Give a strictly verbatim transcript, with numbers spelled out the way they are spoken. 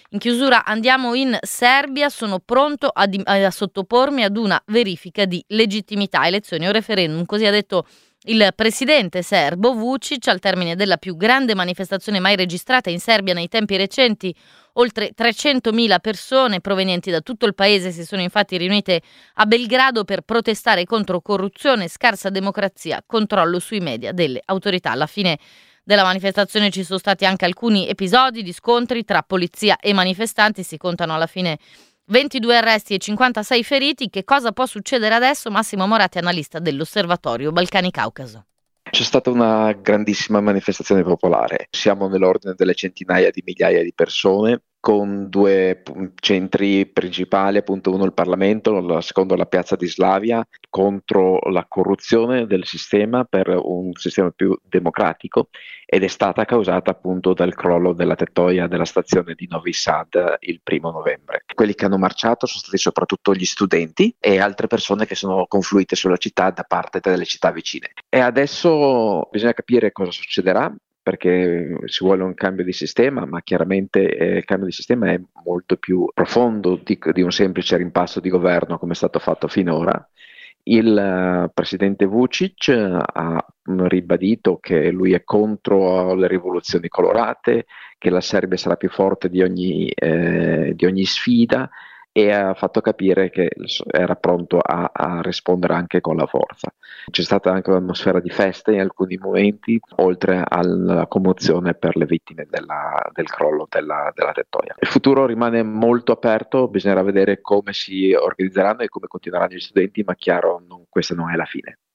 In chiusura andiamo in Serbia, sono pronto a, di- a sottopormi ad una verifica di legittimità, elezioni o referendum, così ha detto il presidente serbo Vučić al termine della più grande manifestazione mai registrata in Serbia nei tempi recenti. Oltre trecentomila persone provenienti da tutto il paese si sono infatti riunite a Belgrado per protestare contro corruzione, scarsa democrazia, controllo sui media delle autorità. Alla fine della manifestazione ci sono stati anche alcuni episodi di scontri tra polizia e manifestanti, si contano alla fine ventidue arresti e cinquantasei feriti. Che cosa può succedere adesso? Massimo Moratti, analista dell'Osservatorio Balcani Caucaso. C'è stata una grandissima manifestazione popolare, siamo nell'ordine delle centinaia di migliaia di persone con due centri principali, appunto uno il Parlamento, il secondo la piazza di Slavia, contro la corruzione del sistema per un sistema più democratico, ed è stata causata appunto dal crollo della tettoia della stazione di Novi Sad il primo novembre. Quelli che hanno marciato sono stati soprattutto gli studenti e altre persone che sono confluite sulla città da parte delle città vicine. E adesso bisogna capire cosa succederà, perché si vuole un cambio di sistema, ma chiaramente eh, il cambio di sistema è molto più profondo di, di un semplice rimpasto di governo come è stato fatto finora. Il uh, presidente Vučić ha ribadito che lui è contro le rivoluzioni colorate, che la Serbia sarà più forte di ogni, eh, di ogni sfida, e ha fatto capire che era pronto a, a rispondere anche con la forza. C'è stata anche un'atmosfera di festa in alcuni momenti, oltre alla commozione per le vittime della, del crollo della, della tettoia. Il futuro rimane molto aperto, bisognerà vedere come si organizzeranno e come continueranno gli studenti, ma chiaro, non, questa non è la fine.